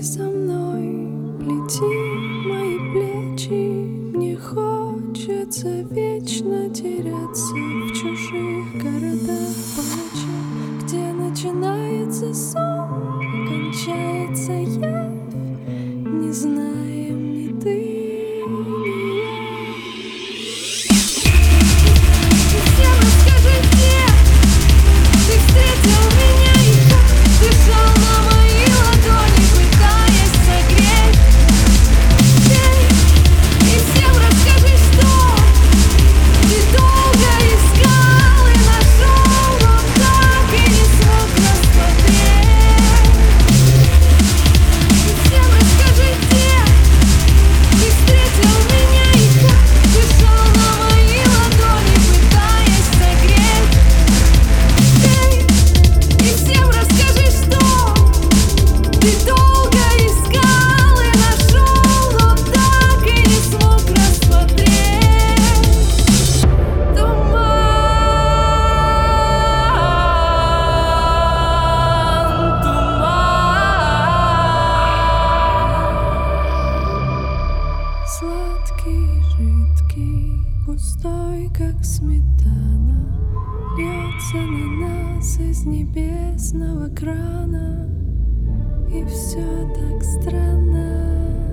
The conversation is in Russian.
со мной, лети в мои плечи. Мне хочется вечно теряться в чужих городах по ночам, где начинается сон и кончается явь. Не знаем ни ты, ни я. Всем расскажи, где ты встретил меня и как дышал на мои ладони, пытаясь согреть. И всем расскажи, что ты долго искал и нашел, но так и не смог рассмотреть. И всем расскажи, где ты встретил меня и как дышал на мои ладони, пытаясь согреть. И всем расскажи, что ты долго искал и нашел, но так и не смог рассмотреть. Сладкий, жидкий, густой, как сметана, льется на нас из небесного крана. И все так странно.